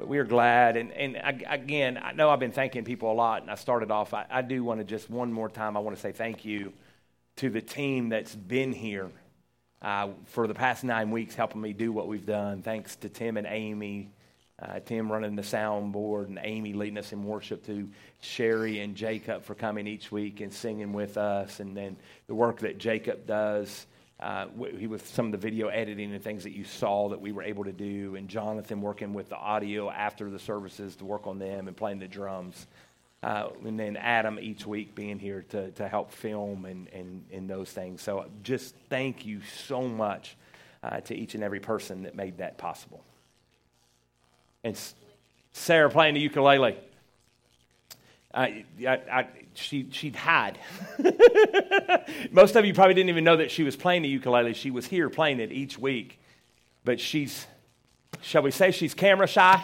But we are glad. Again, I know I've been thanking people a lot, and I started off. I do want to just one more time, I want to say thank you to the team that's been here for the past 9 weeks helping me do what we've done. Thanks to Tim and Amy. Tim running the soundboard and Amy leading us in worship, to Sherry and Jacob for coming each week and singing with us, and then the work that Jacob does with some of the video editing and things that you saw that we were able to do, and Jonathan working with the audio after the services to work on them and playing the drums, and then Adam each week being here to help film and those things. So just thank you so much to each and every person that made that possible. And Sarah playing the ukulele. She'd hide. Most of you probably didn't even know that she was playing the ukulele. She was here playing it each week. But she's, shall we say, she's camera shy?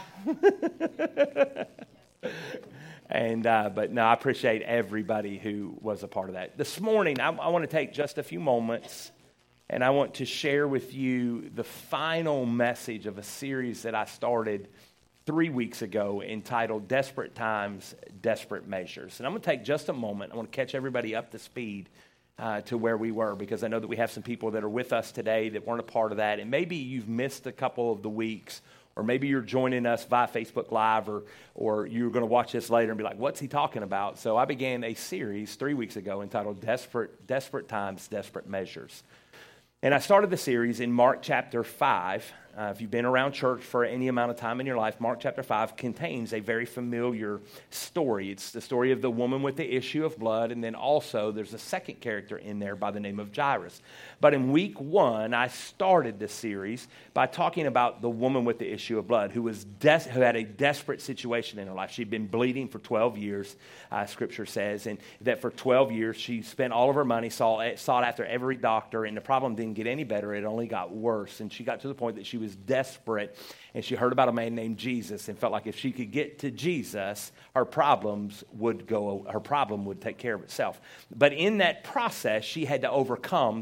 But no, I appreciate everybody who was a part of that. This morning, I want to take just a few moments, and I want to share with you the final message of a series that I started 3 weeks ago entitled Desperate Times, Desperate Measures. And I'm going to take just a moment. I want to catch everybody up to speed to where we were, because I know that we have some people that are with us today that weren't a part of that. And maybe you've missed a couple of the weeks, or maybe you're joining us via Facebook Live, or you're going to watch this later and be like, what's he talking about? So I began a series 3 weeks ago entitled Desperate Times, Desperate Measures. And I started the series in Mark chapter 5. If you've been around church for any amount of time in your life, Mark chapter 5 contains a very familiar story. It's the story of the woman with the issue of blood, and then also there's a second character in there by the name of Jairus. But in week 1, I started the series by talking about the woman with the issue of blood who had a desperate situation in her life. She'd been bleeding for 12 years, Scripture says, and that for 12 years she spent all of her money, sought after every doctor, and the problem didn't get any better. It only got worse, and she got to the point that she was desperate, and she heard about a man named Jesus and felt like if she could get to Jesus, her problem would take care of itself. But in that process, she had to overcome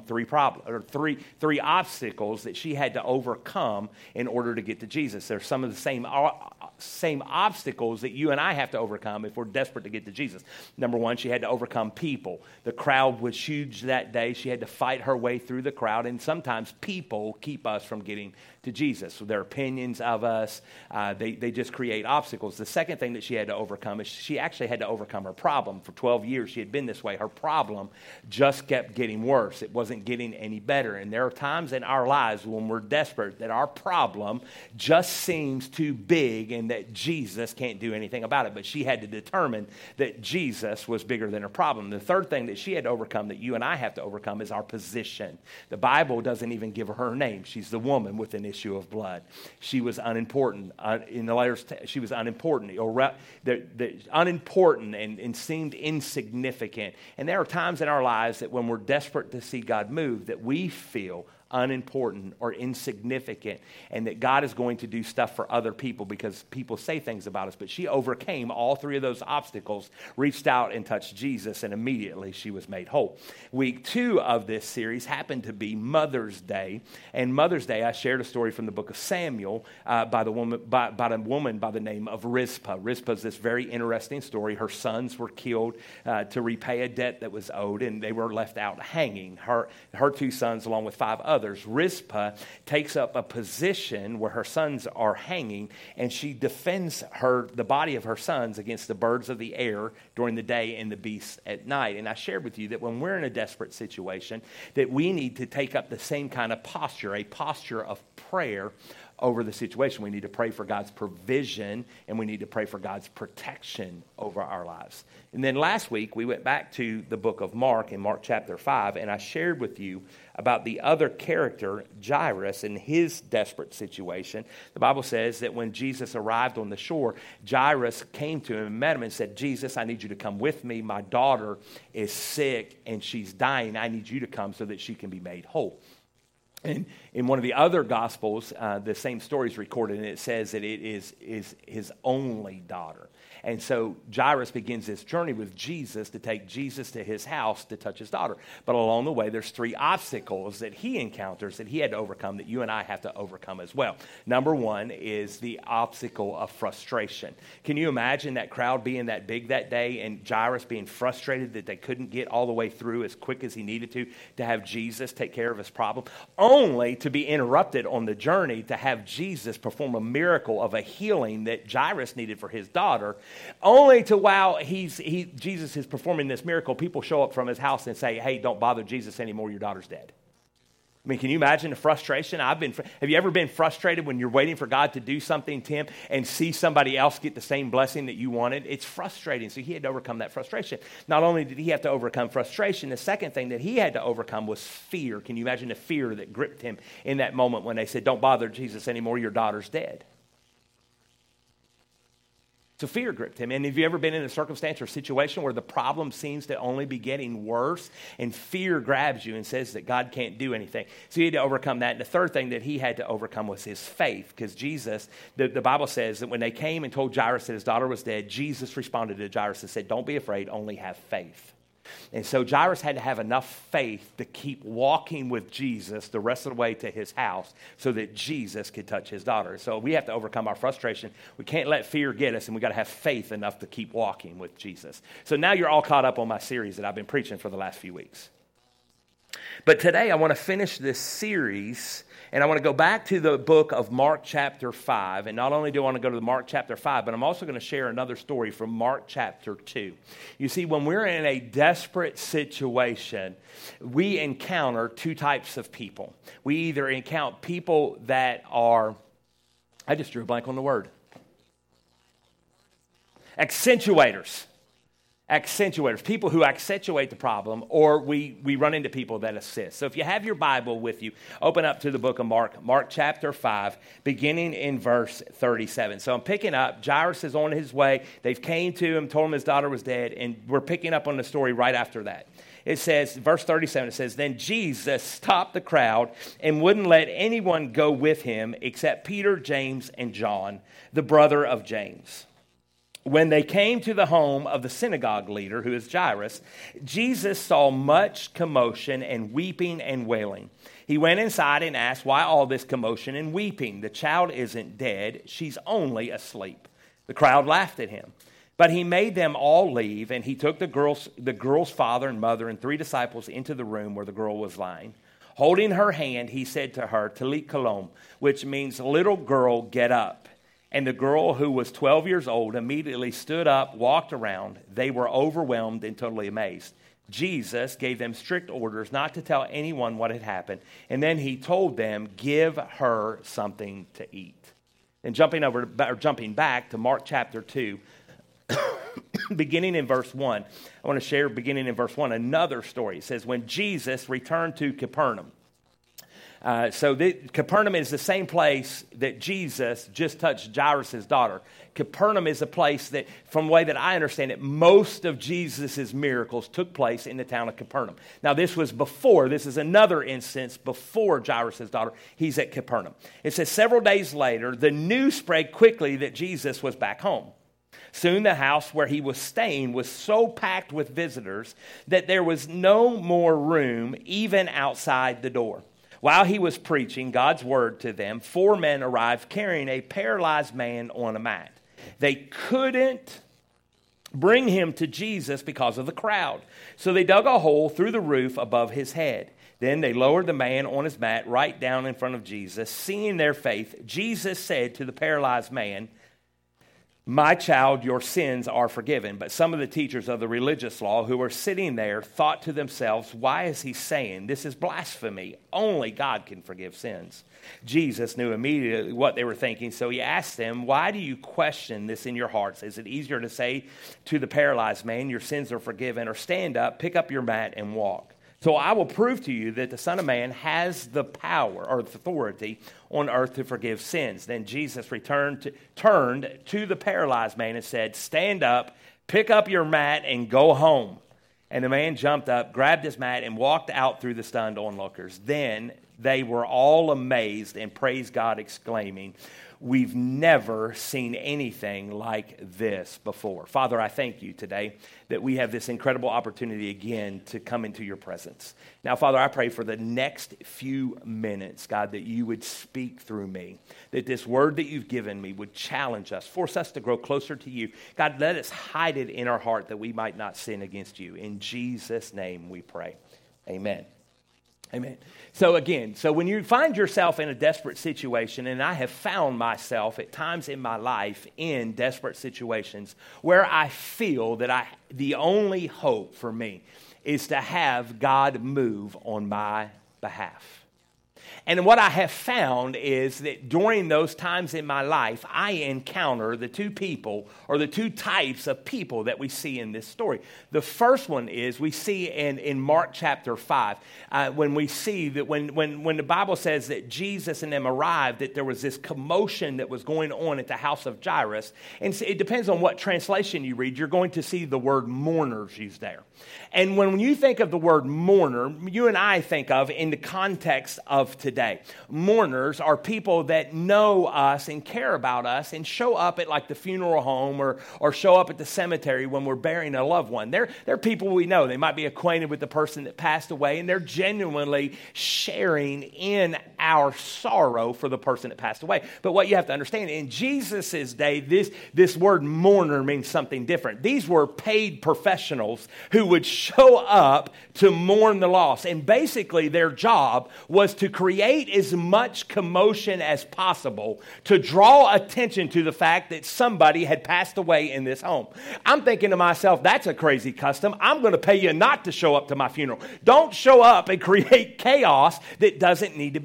three obstacles that she had to overcome in order to get to Jesus. They're some of the same obstacles that you and I have to overcome if we're desperate to get to Jesus. Number one, she had to overcome people. The crowd was huge that day. She had to fight her way through the crowd, and sometimes people keep us from getting to Jesus. So their opinions of us, they just create obstacles. The second thing that she had to overcome is she actually had to overcome her problem. For 12 years, she had been this way. Her problem just kept getting worse. It wasn't getting any better. And there are times in our lives when we're desperate that our problem just seems too big and that Jesus can't do anything about it. But she had to determine that Jesus was bigger than her problem. The third thing that she had to overcome, that you and I have to overcome, is our position. The Bible doesn't even give her her name. She's the woman with an issue of blood. She was unimportant. In the letters, she was unimportant, or unimportant and seemed insignificant. And there are times in our lives that when we're desperate to see God move, that we feel unimportant or insignificant, and that God is going to do stuff for other people because people say things about us. But she overcame all three of those obstacles, reached out and touched Jesus, and immediately she was made whole. Week 2 of this series happened to be Mother's Day, and Mother's Day I shared a story from the book of Samuel by a woman by the name of Rizpah. Rizpah is this very interesting story. Her sons were killed to repay a debt that was owed, and they were left out hanging. Her 2 sons, along with 5 others. Rizpah takes up a position where her sons are hanging, and she defends the body of her sons against the birds of the air during the day and the beasts at night. And I shared with you that when we're in a desperate situation, that we need to take up the same kind of posture, a posture of prayer over the situation. We need to pray for God's provision, and we need to pray for God's protection over our lives. And then last week, we went back to the book of Mark in Mark chapter 5, and I shared with you about the other character, Jairus, and his desperate situation. The Bible says that when Jesus arrived on the shore, Jairus came to him and met him and said, Jesus, I need you to come with me. My daughter is sick, and she's dying. I need you to come so that she can be made whole. And in one of the other Gospels, the same story is recorded, and it says that it is his only daughter. And so Jairus begins this journey with Jesus to take Jesus to his house to touch his daughter. But along the way, there's 3 obstacles that he encounters that he had to overcome that you and I have to overcome as well. Number 1 is the obstacle of frustration. Can you imagine that crowd being that big that day and Jairus being frustrated that they couldn't get all the way through as quick as he needed to have Jesus take care of his problem? Only to be interrupted on the journey to have Jesus perform a miracle of a healing that Jairus needed for his daughter. Only to while Jesus is performing this miracle, people show up from his house and say, hey, don't bother Jesus anymore, your daughter's dead. I mean, can you imagine the frustration? Have you ever been frustrated when you're waiting for God to do something, Tim, and see somebody else get the same blessing that you wanted? It's frustrating. So he had to overcome that frustration. Not only did he have to overcome frustration, the second thing that he had to overcome was fear. Can you imagine the fear that gripped him in that moment when they said, don't bother Jesus anymore, your daughter's dead? So fear gripped him. And have you ever been in a circumstance or situation where the problem seems to only be getting worse and fear grabs you and says that God can't do anything? So he had to overcome that. And the third thing that he had to overcome was his faith, because Jesus, the Bible says that when they came and told Jairus that his daughter was dead, Jesus responded to Jairus and said, don't be afraid, only have faith. And so Jairus had to have enough faith to keep walking with Jesus the rest of the way to his house so that Jesus could touch his daughter. So we have to overcome our frustration. We can't let fear get us, and we got to have faith enough to keep walking with Jesus. So now you're all caught up on my series that I've been preaching for the last few weeks. But today I want to finish this series, and I want to go back to the book of Mark chapter 5. And not only do I want to go to Mark chapter 5, but I'm also going to share another story from Mark chapter 2. You see, when we're in a desperate situation, we encounter 2 types of people. We either encounter people that are, I just drew a blank on the word, accentuators, people who accentuate the problem, or we run into people that assist. So if you have your Bible with you, open up to the book of Mark chapter 5, beginning in verse 37. So I'm picking up, Jairus is on his way. They've came to him, told him his daughter was dead, and we're picking up on the story right after that. It says, verse 37, it says, then Jesus stopped the crowd and wouldn't let anyone go with him except Peter, James, and John, the brother of James. When they came to the home of the synagogue leader, who is Jairus, Jesus saw much commotion and weeping and wailing. He went inside and asked, why all this commotion and weeping? The child isn't dead, she's only asleep. The crowd laughed at him. But he made them all leave, and he took the girl's father and mother and 3 disciples into the room where the girl was lying. Holding her hand, he said to her, Talit Kalom, which means, little girl, get up. And the girl, who was 12 years old, immediately stood up, walked around. They were overwhelmed and totally amazed. Jesus gave them strict orders not to tell anyone what had happened. And then he told them, give her something to eat. And jumping back to Mark chapter 2, beginning in verse 1, I want to share, beginning in verse 1, another story. It says, when Jesus returned to Capernaum. Capernaum is the same place that Jesus just touched Jairus' daughter. Capernaum is a place that, from the way that I understand it, most of Jesus' miracles took place in the town of Capernaum. Now, this is another instance before Jairus' daughter. He's at Capernaum. It says, several days later, the news spread quickly that Jesus was back home. Soon the house where he was staying was so packed with visitors that there was no more room even outside the door. While he was preaching God's word to them, 4 men arrived carrying a paralyzed man on a mat. They couldn't bring him to Jesus because of the crowd, so they dug a hole through the roof above his head. Then they lowered the man on his mat right down in front of Jesus. Seeing their faith, Jesus said to the paralyzed man, my child, your sins are forgiven. But some of the teachers of the religious law who were sitting there thought to themselves, why is he saying this is blasphemy? Only God can forgive sins. Jesus knew immediately what they were thinking, so he asked them, why do you question this in your hearts? Is it easier to say to the paralyzed man, your sins are forgiven, or stand up, pick up your mat, and walk? So I will prove to you that the Son of Man has the power or authority on earth to forgive sins. Then Jesus turned to the paralyzed man and said, stand up, pick up your mat, and go home. And the man jumped up, grabbed his mat, and walked out through the stunned onlookers. Then they were all amazed and praised God, exclaiming, "We've never seen anything like this before." Father, I thank you today that we have this incredible opportunity again to come into your presence. Now, Father, I pray for the next few minutes, God, that you would speak through me, that this word that you've given me would challenge us, force us to grow closer to you. God, let us hide it in our heart that we might not sin against you. In Jesus' name we pray. Amen. Amen. So when you find yourself in a desperate situation, and I have found myself at times in my life in desperate situations where I feel that the only hope for me is to have God move on my behalf. And what I have found is that during those times in my life, I encounter the two people or the two types of people that we see in this story. The first one is we see in Mark chapter 5, when we see that when the Bible says that Jesus and them arrived, that there was this commotion that was going on at the house of Jairus. And it depends on what translation you read. You're going to see the word mourners used there. And when you think of the word mourner, you and I think of in the context of today. Mourners are people that know us and care about us and show up at like the funeral home or show up at the cemetery when we're burying a loved one. They're people we know. They might be acquainted with the person that passed away, and they're genuinely sharing in our sorrow for the person that passed away. But what you have to understand, in Jesus' day, this word mourner means something different. These were paid professionals who would show up to mourn the loss. And basically their job was to create as much commotion as possible to draw attention to the fact that somebody had passed away in this home. I'm thinking to myself, that's a crazy custom. I'm going to pay you not to show up to my funeral. Don't show up and create chaos that doesn't need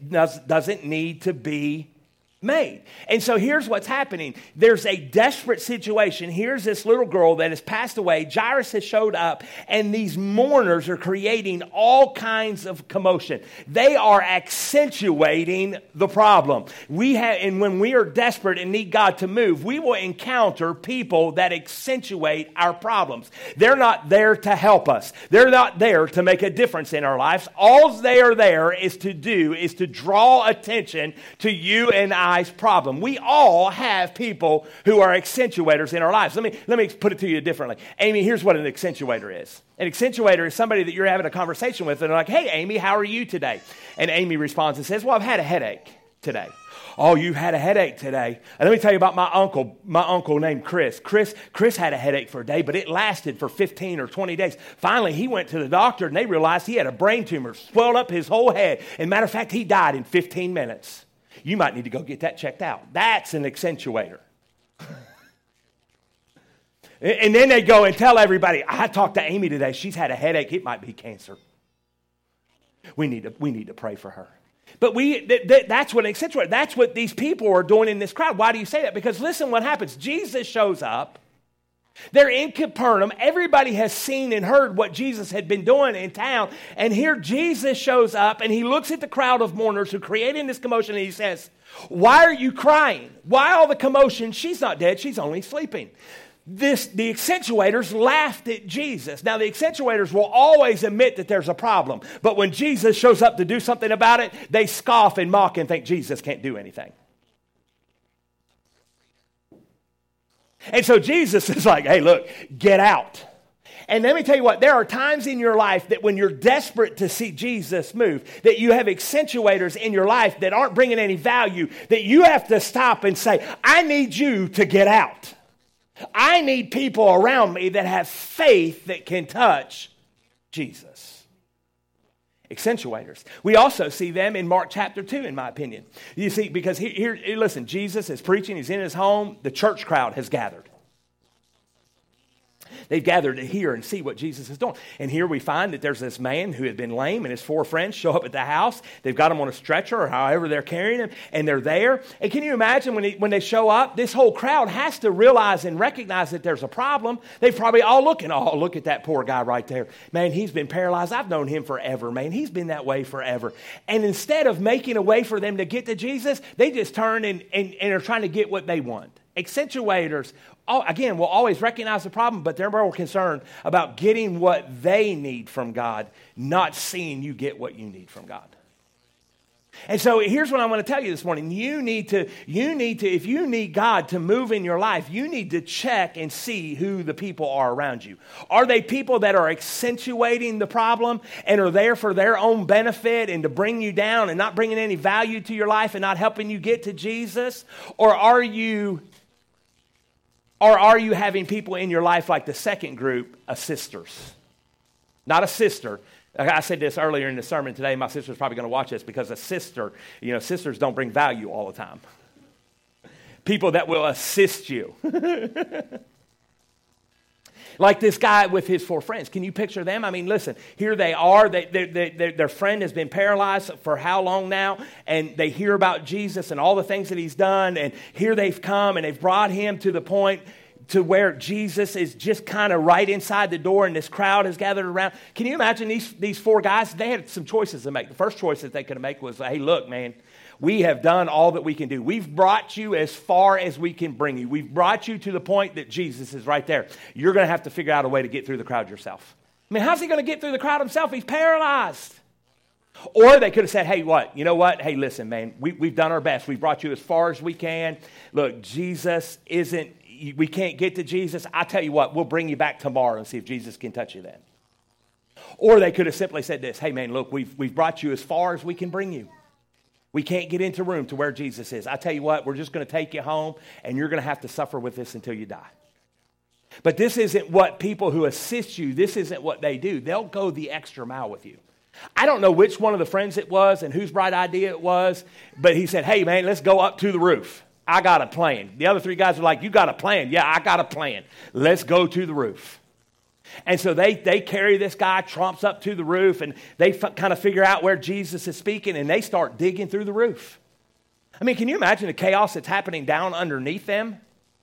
to be made. And so here's what's happening. There's a desperate situation. Here's this little girl that has passed away. Jairus has showed up, and these mourners are creating all kinds of commotion. They are accentuating the problem. And when we are desperate and need God to move, we will encounter people that accentuate our problems. They're not there to help us. They're not there to make a difference in our lives. All they are there is to draw attention to you and I's problem. We all have people who are accentuators in our lives. Let me put it to you differently. Amy, here's what an accentuator is. An accentuator is somebody that you're having a conversation with, and they're like, "Hey, Amy, how are you today?" And Amy responds and says, "Well, I've had a headache today." "Oh, you've had a headache today? And let me tell you about my uncle named Chris. Chris had a headache for a day, but it lasted for 15 or 20 days. Finally, he went to the doctor, and they realized he had a brain tumor, swelled up his whole head. And matter of fact, he died in 15 minutes. You might need to go get that checked out." That's an accentuator. And then they go and tell everybody, "I talked to Amy today. She's had a headache. It might be cancer. We need to pray for her." But that's what an accentuator. That's what these people are doing in this crowd. Why do you say that? Because listen what happens. Jesus shows up. They're in Capernaum. Everybody has seen and heard what Jesus had been doing in town. And here Jesus shows up, and he looks at the crowd of mourners who created this commotion, and he says, "Why are you crying? Why all the commotion? She's not dead. She's only sleeping." The accentuators laughed at Jesus. Now, the accentuators will always admit that there's a problem. But when Jesus shows up to do something about it, they scoff and mock and think Jesus can't do anything. And so Jesus is like, "Hey, look, get out." And let me tell you what, there are times in your life that when you're desperate to see Jesus move, that you have accentuators in your life that aren't bringing any value, that you have to stop and say, "I need you to get out. I need people around me that have faith that can touch Jesus." Accentuators. We also see them in Mark chapter 2, in my opinion. You see, because here, listen, Jesus is preaching, he's in his home, the church crowd has gathered. They've gathered to hear and see what Jesus is doing. And here we find that there's this man who had been lame, and his 4 friends show up at the house. They've got him on a stretcher or however they're carrying him, and they're there. And can you imagine when they show up, this whole crowd has to realize and recognize that there's a problem. They've probably all looking, "Oh, look at that poor guy right there. Man, he's been paralyzed. I've known him forever, man. He's been that way forever." And instead of making a way for them to get to Jesus, they just turn and are trying to get what they want. Accentuators, again, will always recognize the problem, but they're more concerned about getting what they need from God, not seeing you get what you need from God. And so here's what I want to tell you this morning. You need to, if you need God to move in your life, you need to check and see who the people are around you. Are they people that are accentuating the problem and are there for their own benefit and to bring you down and not bringing any value to your life and not helping you get to Jesus? Or are you having people in your life like the second group, assisters? Not a sister. I said this earlier in the sermon today. My sister's probably going to watch this because a sister, sisters don't bring value all the time. People that will assist you. Like this guy with his 4 friends. Can you picture them? I mean, listen, here they are. Their friend has been paralyzed for how long now? And they hear about Jesus and all the things that he's done. And here they've come and they've brought him to the point to where Jesus is just kind of right inside the door and this crowd has gathered around. Can you imagine these 4 guys? They had some choices to make. The first choice that they could make was, hey, look, man, we have done all that we can do. We've brought you as far as we can bring you. We've brought you to the point that Jesus is right there. You're going to have to figure out a way to get through the crowd yourself. I mean, how's he going to get through the crowd himself? He's paralyzed. Or they could have said, hey, what? You know what? Hey, listen, man, we've done our best. We've brought you as far as we can. Look, we can't get to Jesus. I tell you what, we'll bring you back tomorrow and see if Jesus can touch you then. Or they could have simply said this, hey man, look, we've brought you as far as we can bring you. We can't get into room to where Jesus is. I tell you what, we're just going to take you home and you're going to have to suffer with this until you die. But this isn't what people who assist you, this isn't what they do. They'll go the extra mile with you. I don't know which one of the friends it was and whose bright idea it was, but he said, hey man, let's go up to the roof. I got a plan. The other 3 guys are like, you got a plan? Yeah, I got a plan. Let's go to the roof. And so they carry this guy, tromps up to the roof, and they kind of figure out where Jesus is speaking, and they start digging through the roof. I mean, can you imagine the chaos that's happening down underneath them?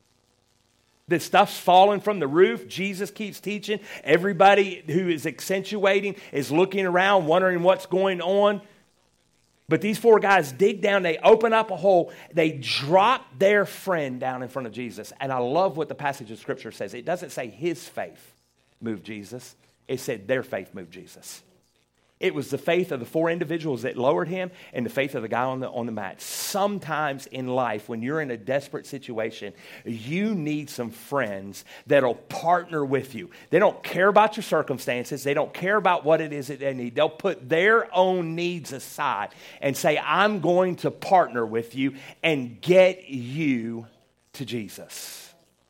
The stuff's falling from the roof. Jesus keeps teaching. Everybody who is accentuating is looking around, wondering what's going on. But these 4 guys dig down, they open up a hole, they drop their friend down in front of Jesus. And I love what the passage of Scripture says. It doesn't say his faith moved Jesus. It said their faith moved Jesus. It was the faith of the 4 individuals that lowered him and the faith of the guy on the mat. Sometimes in life, when you're in a desperate situation, you need some friends that'll partner with you. They don't care about your circumstances. They don't care about what it is that they need. They'll put their own needs aside and say, I'm going to partner with you and get you to Jesus.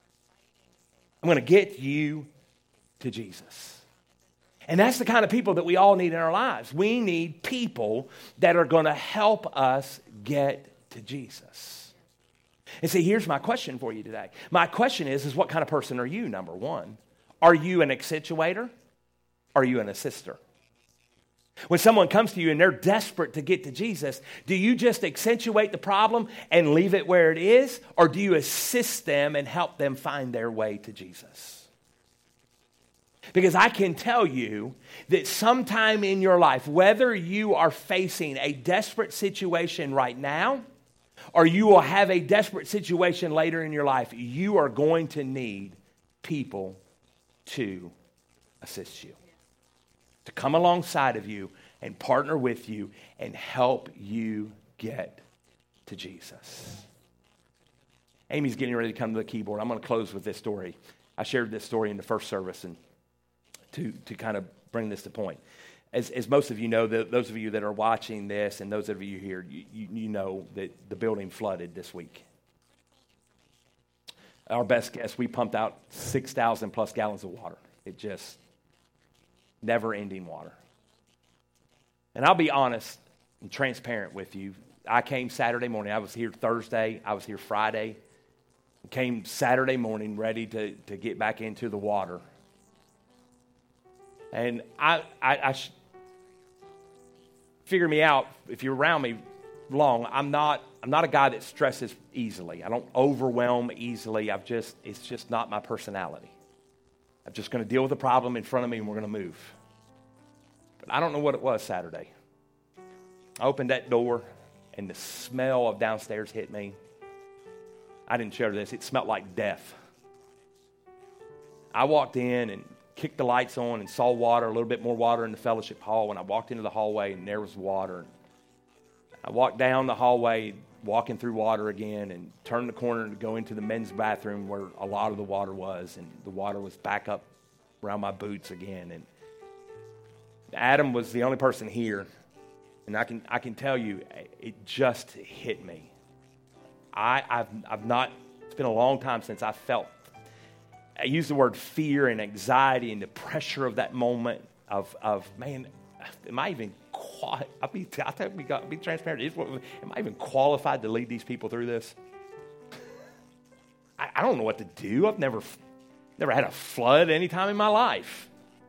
I'm going to get you to Jesus. And that's the kind of people that we all need in our lives. We need people that are going to help us get to Jesus. And see, here's my question for you today. My question is what kind of person are you, number one? Are you an accentuator? Are you an assister? When someone comes to you and they're desperate to get to Jesus, do you just accentuate the problem and leave it where it is? Or do you assist them and help them find their way to Jesus? Because I can tell you that sometime in your life, whether you are facing a desperate situation right now, or you will have a desperate situation later in your life, you are going to need people to assist you, to come alongside of you and partner with you and help you get to Jesus. Amy's getting ready to come to the keyboard. I'm going to close with this story. I shared this story in the first service and to kind of bring this to point. As most of you know, those of you that are watching this and those of you here, you know that the building flooded this week. Our best guess, we pumped out 6,000 plus gallons of water. It just never-ending water. And I'll be honest and transparent with you. I came Saturday morning. I was here Thursday. I was here Friday. Came Saturday morning ready to get back into the water. And I figure me out, if you're around me long, I'm not a guy that stresses easily. I don't overwhelm easily. It's just not my personality. I'm just going to deal with the problem in front of me and we're going to move. But I don't know what it was Saturday. I opened that door and the smell of downstairs hit me. I didn't share this. It smelled like death. I walked in and kicked the lights on and saw water, a little bit more water in the fellowship hall. When I walked into the hallway and there was water, I walked down the hallway, walking through water again, and turned the corner to go into the men's bathroom where a lot of the water was, and the water was back up around my boots again. And Adam was the only person here, and I can tell you, it just hit me. I've not. It's been a long time since I felt. I use the word fear and anxiety and the pressure of that moment of man, am I even? I'll be transparent. Am I even qualified to lead these people through this? I don't know what to do. I've never had a flood any time in my life.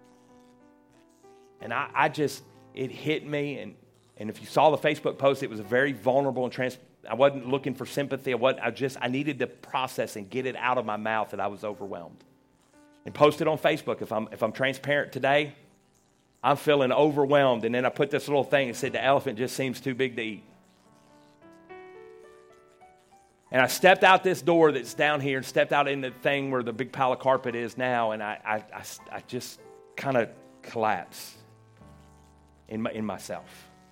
And it hit me. And if you saw the Facebook post, it was a very vulnerable and I wasn't looking for sympathy. I needed to process and get it out of my mouth that I was overwhelmed. And post it on Facebook. If I'm transparent today, I'm feeling overwhelmed. And then I put this little thing that said, the elephant just seems too big to eat. And I stepped out this door that's down here and stepped out in the thing where the big pile of carpet is now. And I just kind of collapsed in myself.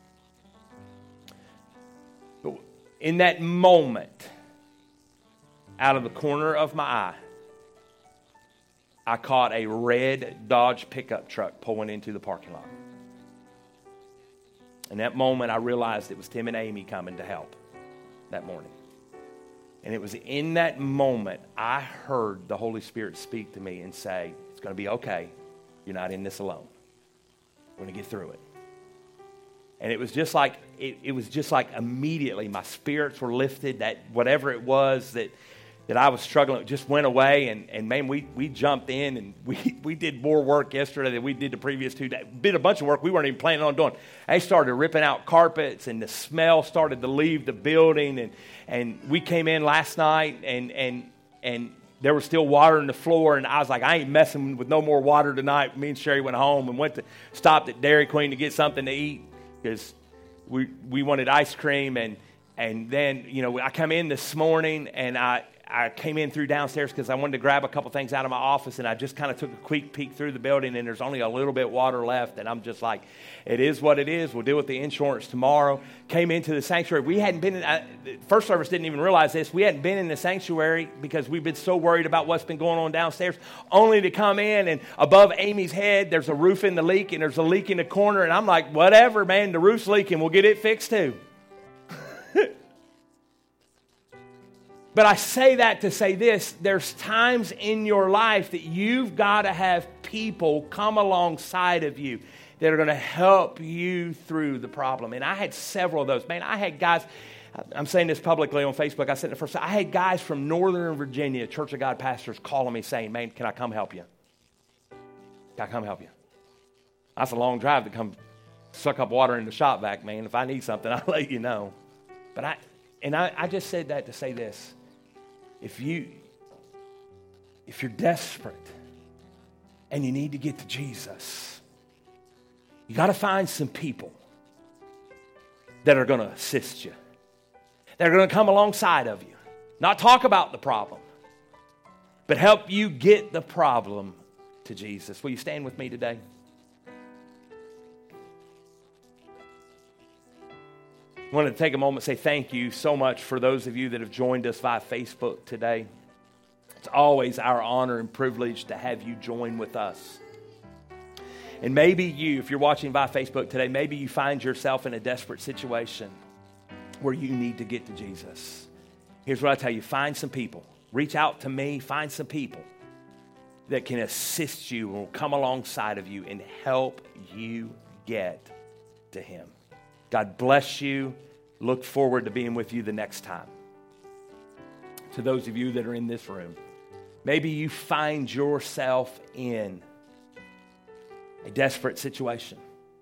But in that moment, out of the corner of my eye, I caught a red Dodge pickup truck pulling into the parking lot. In that moment, I realized it was Tim and Amy coming to help that morning. And it was in that moment I heard the Holy Spirit speak to me and say, it's going to be okay. You're not in this alone. We're going to get through it. And it was just like, it was just like immediately my spirits were lifted, that whatever it was that I was struggling with just went away. And man, we jumped in and we did more work yesterday than we did the previous 2 days. Did a bunch of work we weren't even planning on doing. They started ripping out carpets and the smell started to leave the building. And we came in last night and there was still water in the floor. And I was like, I ain't messing with no more water tonight. Me and Sherry went home and stopped at Dairy Queen to get something to eat because we wanted ice cream. And then, I come in this morning and I came in through downstairs because I wanted to grab a couple things out of my office, and I just kind of took a quick peek through the building, and there's only a little bit water left, and I'm just like, it is what it is. We'll deal with the insurance tomorrow. Came into the sanctuary. We hadn't been first service didn't even realize this. We hadn't been in the sanctuary because we've been so worried about what's been going on downstairs, only to come in, and above Amy's head, there's a roof in the leak, and there's a leak in the corner, and I'm like, whatever, man, the roof's leaking. We'll get it fixed too. But I say that to say this, there's times in your life that you've got to have people come alongside of you that are going to help you through the problem. And I had several of those. Man, I had guys, I'm saying this publicly on Facebook, I said it the first time, I had guys from Northern Virginia, Church of God pastors, calling me saying, man, can I come help you? Can I come help you? That's a long drive to come suck up water in the shop vac, man. If I need something, I'll let you know. But I just said that to say this. If you're desperate and you need to get to Jesus, you got to find some people that are going to assist you. That are going to come alongside of you. Not talk about the problem, but help you get the problem to Jesus. Will you stand with me today? I wanted to take a moment and say thank you so much for those of you that have joined us via Facebook today. It's always our honor and privilege to have you join with us. And maybe you, if you're watching via Facebook today, maybe you find yourself in a desperate situation where you need to get to Jesus. Here's what I tell you. Find some people. Reach out to me. Find some people that can assist you and will come alongside of you and help you get to Him. God bless you. Look forward to being with you the next time. To those of you that are in this room, maybe you find yourself in a desperate situation.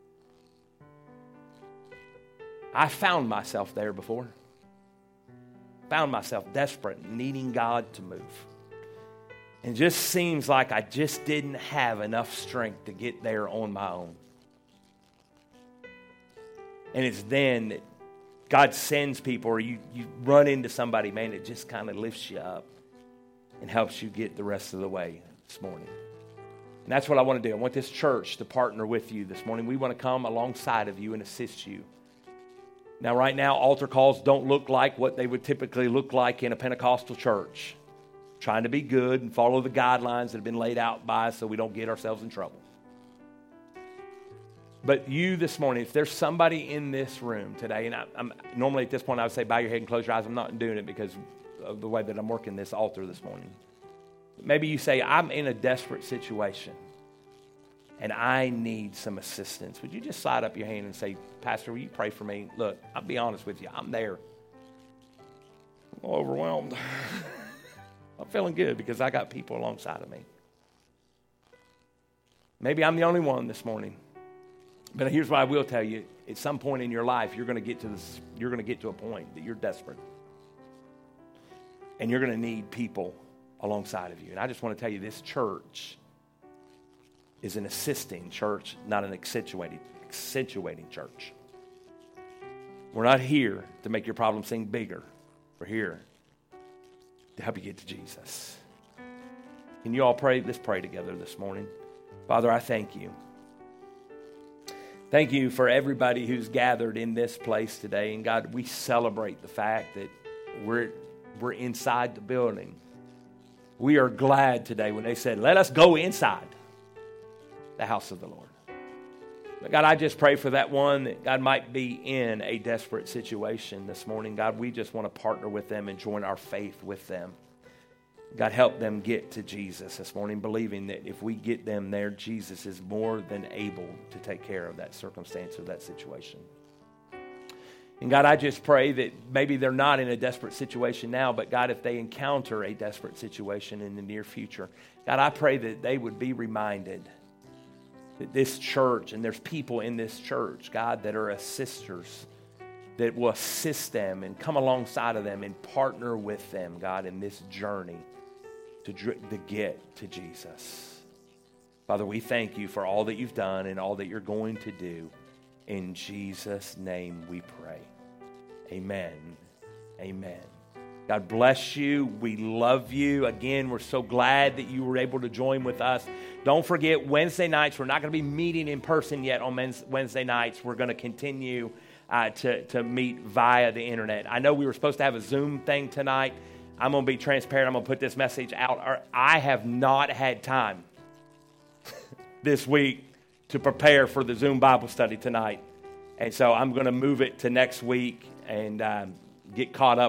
I found myself there before. Found myself desperate, needing God to move. And it just seems like I just didn't have enough strength to get there on my own. And it's then that God sends people, or you run into somebody, man, it just kind of lifts you up and helps you get the rest of the way this morning. And that's what I want to do. I want this church to partner with you this morning. We want to come alongside of you and assist you Now, right now, altar calls don't look like what they would typically look like in a Pentecostal church. Trying to be good and follow the guidelines that have been laid out by us so we don't get ourselves in trouble. But you this morning, if there's somebody in this room today, and I'm normally at this point I would say bow your head and close your eyes. I'm not doing it because of the way that I'm working this altar this morning. Maybe you say, I'm in a desperate situation and I need some assistance. Would you just slide up your hand and say, Pastor, will you pray for me? Look, I'll be honest with you. I'm there. I'm overwhelmed. I'm feeling good because I got people alongside of me. Maybe I'm the only one this morning. But here's what I will tell you. At some point in your life, you're going to get to a point that you're desperate. And you're going to need people alongside of you. And I just want to tell you, this church is an assisting church, not an accentuating church. We're not here to make your problem seem bigger. We're here to help you get to Jesus. Can you all pray? Let's pray together this morning. Father, I thank you. Thank you for everybody who's gathered in this place today. And God, we celebrate the fact that we're inside the building. We are glad today when they said, let us go inside the house of the Lord. But God, I just pray for that one that God might be in a desperate situation this morning. God, we just want to partner with them and join our faith with them. God, help them get to Jesus this morning, believing that if we get them there, Jesus is more than able to take care of that circumstance or that situation. And God, I just pray that maybe they're not in a desperate situation now, but God, if they encounter a desperate situation in the near future, God, I pray that they would be reminded that this church, and there's people in this church, God, that are assisters, that will assist them and come alongside of them and partner with them, God, in this journey to get to Jesus. Father, we thank you for all that you've done and all that you're going to do. In Jesus' name we pray. Amen. Amen. God bless you. We love you. Again, we're so glad that you were able to join with us. Don't forget, Wednesday nights, we're not going to be meeting in person yet on Wednesday nights. We're going to continue to meet via the internet. I know we were supposed to have a Zoom thing tonight. I'm going to be transparent. I'm going to put this message out. I have not had time this week to prepare for the Zoom Bible study tonight. And so I'm going to move it to next week and get caught up